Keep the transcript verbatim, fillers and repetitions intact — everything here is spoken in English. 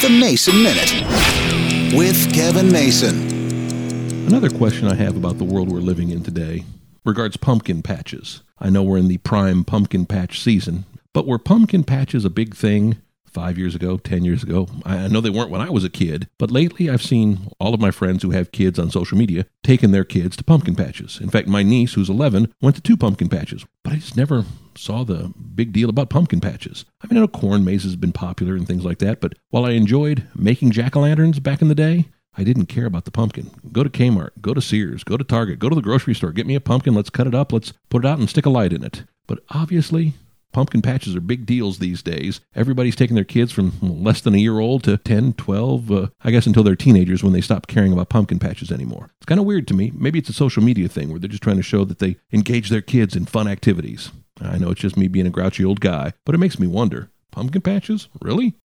The Mason Minute with Kevin Mason. Another question I have about the world we're living in today regards pumpkin patches. I know we're in the prime pumpkin patch season, but were pumpkin patches a big thing five years ago, ten years ago? I know they weren't when I was a kid, but lately I've seen all of my friends who have kids on social media taking their kids to pumpkin patches. In fact, my niece, who's eleven, went to two pumpkin patches, but I just never saw the big deal about pumpkin patches. I mean, I know corn mazes have been popular and things like that, but while I enjoyed making jack-o'-lanterns back in the day, I didn't care about the pumpkin. Go to Kmart, go to Sears, go to Target, go to the grocery store, get me a pumpkin, let's cut it up, let's put it out and stick a light in it. But obviously, pumpkin patches are big deals these days. Everybody's taking their kids from less than a year old to ten, twelve, uh, I guess until they're teenagers when they stop caring about pumpkin patches anymore. It's kind of weird to me. Maybe it's a social media thing where they're just trying to show that they engage their kids in fun activities. I know it's just me being a grouchy old guy, but it makes me wonder, pumpkin patches? Really?